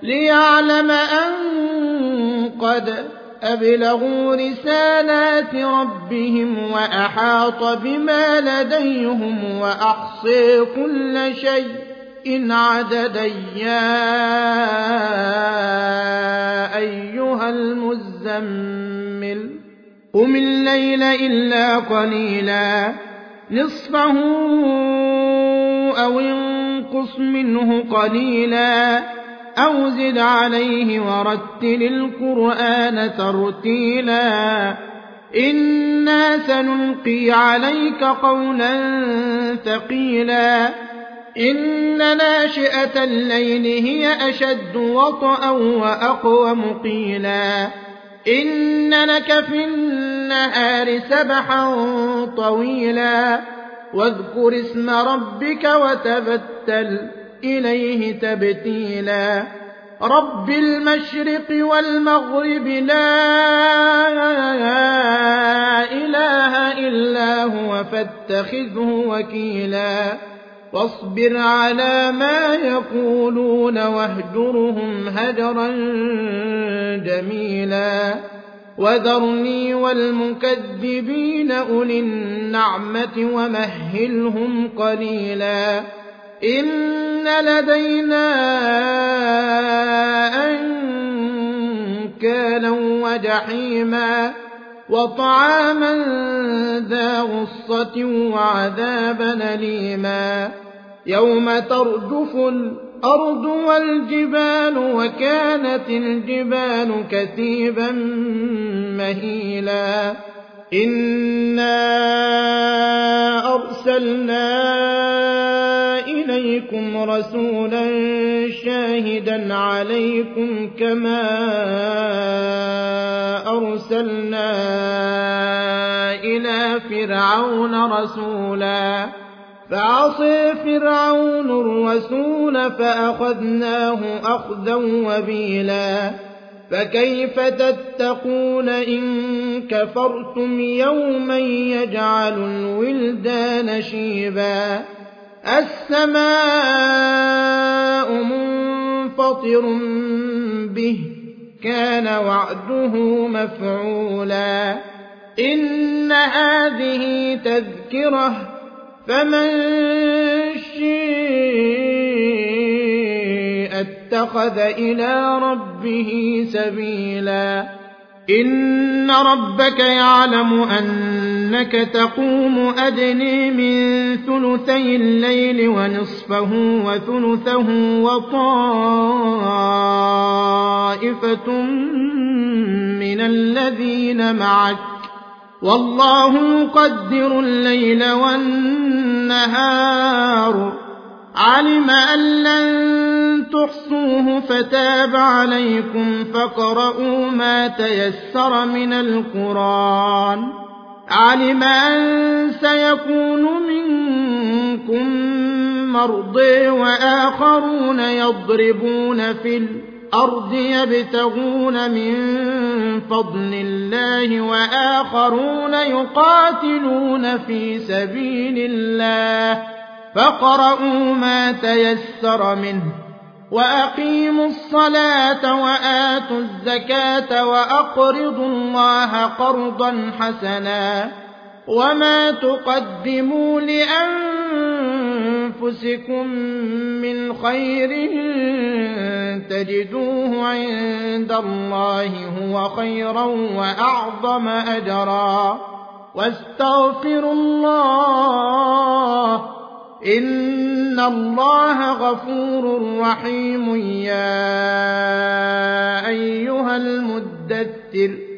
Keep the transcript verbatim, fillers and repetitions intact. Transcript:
ليعلم أن قد أبلغوا رسالات ربهم وأحاط بما لديهم وأحصى كل شيء عددا. يا أيها المزمل قم الليل إلا قليلا نصفه أو انقص منه قليلا أو زد عليه ورتل القرآن ترتيلا إنا سنلقي عليك قولا ثقيلا إن ناشئة الليل هي أشد وطئا وأقوم قيلا إن لك في النهار سبحا طويلا واذكر اسم ربك وتبتل إليه تبتيلا رب المشرق والمغرب لا إله إلا هو فاتخذه وكيلا واصبر على ما يقولون واهجرهم هجرا جميلا وذرني والمكذبين أولي النعمة ومهلهم قليلا إن لدينا أنكالا وجحيما وطعاما ذا غصة وعذابا أليما يوم ترجف الأرض والجبال وكانت الجبال كثيبا مهيلا إنا أرسلنا إليكم رسولا شاهدا عليكم كما أرسلنا إلى فرعون رسولا فعصى فرعون الرسول فأخذناه أخذا وبيلا فكيف تتقون إن كفرتم يوما يجعل الولدان شيبا السماء منفطر به كان وعده مفعولا إن هذه تذكرة فمن شاء اتخذ إلى ربه سبيلا إن ربك يعلم أنك تقوم أدني من ثلثي الليل ونصفه وثلثه وطائفة من الذين معك والله يقدر الليل والنهار علم أن لن تحصوه فتاب عليكم فاقرؤوا ما تيسر من القرآن علم أن سيكون منكم مرضى وآخرون يضربون في الأرض يبتغون من فضل الله وآخرون يقاتلون في سبيل الله فاقرؤوا ما تيسر منه وأقيموا الصلاة وآتوا الزكاة وأقرضوا الله قرضا حسنا وما تقدموا لأنفسكم من خير تجدوه عند الله هو خيرا وأعظم أجرا واستغفروا الله إن الله غفور رحيم يا أيها المدثر